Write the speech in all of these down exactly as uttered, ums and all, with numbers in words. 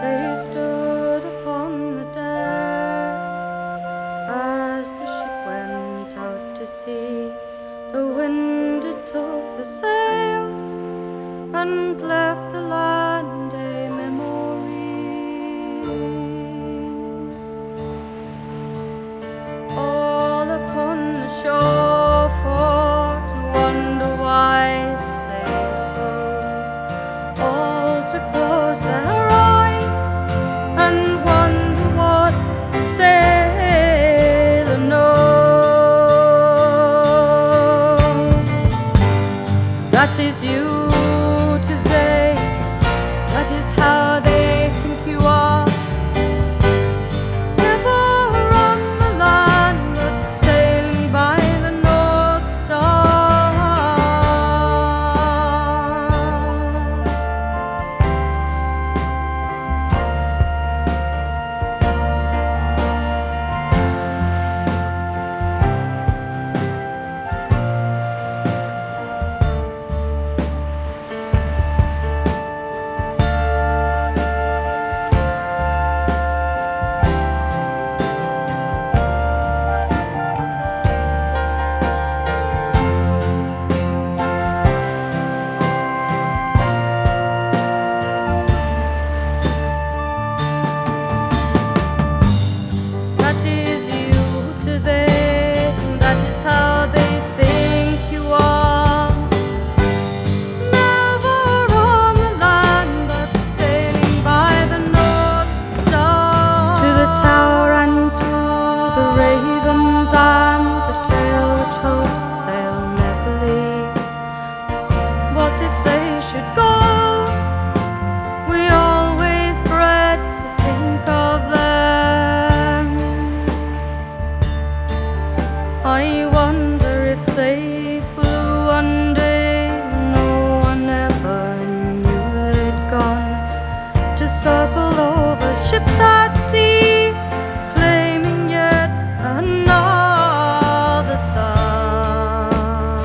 They stood upon the deck as the ship went out to sea. The wind it took the sails and left the land a memory. All upon the shore for to wonder why the sail rose, all to close their eyes and wonder what the sailor knows. That is you today, that is how they think you are. Never on the land, but sailing by the North Star. That is you today, that is how they think you are. Never on the land, but sailing by the North Star. To the tower and to the ravens and the tale which hopes they'll never leave. What if they should go? We always dread to think of them. I wonder if they flew one day. No one ever knew they'd gone to circle over ships at sea, claiming yet another sun.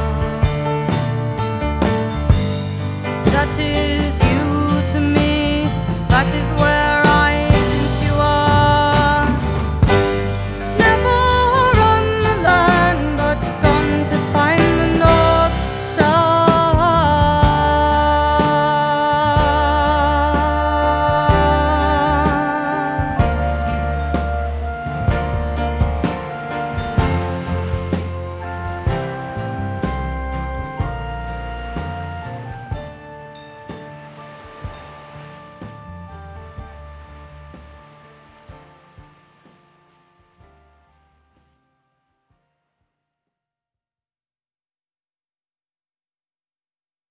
That is you to me, that is where